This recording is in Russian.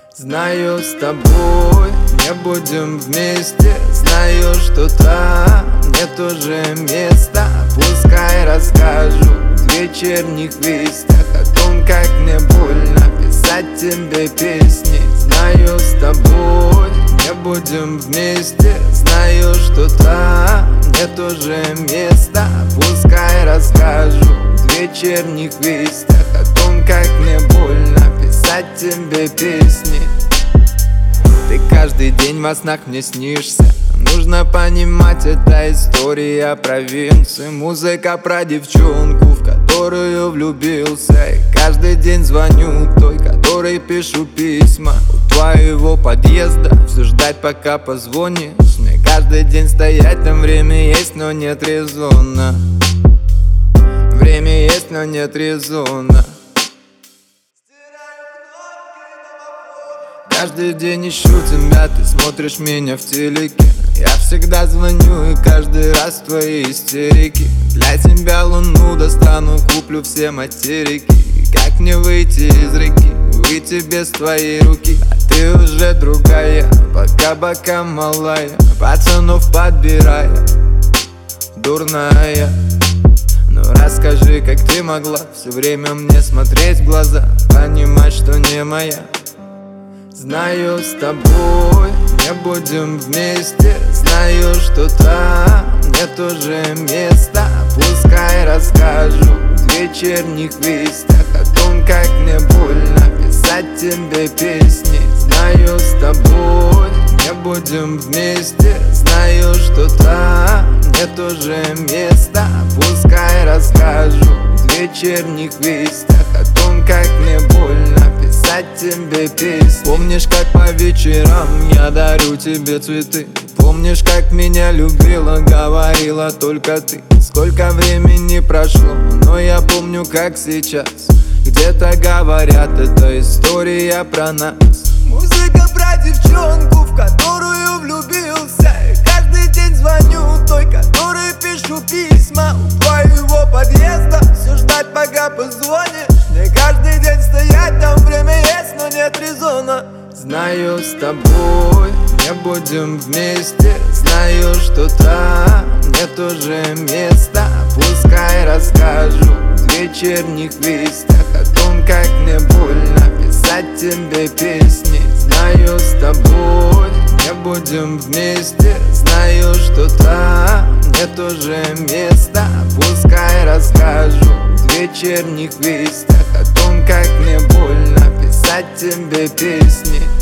Знаю, с тобой не будем вместе. Знаю, что там нет уже места. Пускай расскажу в вечерних вестях о том, как мне больно писать тебе песни. Знаю, с тобой не будем вместе. Знаю, что там нет уже места. Пускай расскажу в вечерних вестях о том, как мне больно писать тебе песни. Ты каждый день во снах мне снишься. Нужно понимать, это история провинции. Музыка про девчонку, в которую влюбился. И каждый день звоню той, которой пишу письма. У твоего подъезда все ждать, пока позвонишь. Мне каждый день стоять, там время есть, но нет резона. Время есть, но нет резона. Каждый день ищу тебя, ты смотришь меня в телеке. Я всегда звоню и каждый раз твои истерики. Для тебя луну достану, куплю все материки. Как мне выйти из реки, выйти без твоей руки? А ты уже другая, пока бока малая, пацанов подбирая, дурная. Ну расскажи, как ты могла все время мне смотреть в глаза, понимать, что не моя. Знаю, с тобой не будем вместе. Знаю, что там нет уже места. Пускай расскажу в вечерних вестях о том, как мне больно писать тебе песни. Знаю, с тобой не будем вместе. Знаю, что там нет уже места. Пускай расскажу в вечерних вестях о том, как мне больно писать тебе песни. Помнишь, как по вечерам я дарю тебе цветы? Помнишь, как меня любила, говорила только ты? Сколько времени прошло, но я помню, как сейчас. Где-то говорят, это история про нас. Музыка про девчонку, в которую влюбился. И каждый день звоню той, которой пишу письма. У твоего подъезда все ждать, пока позвонишь. Мне каждый день стоять, там время есть, но нет резона. Знаю, с тобой не будем вместе. Знаю, что там нет уже места. Пускай расскажу в вечерних вестях о том, как мне больно писать тебе песни. Знаю, с тобой не будем вместе. Знаю, что там нет уже места. Пускай расскажу в вечерних вестях о том, как мне больно писать тебе песни.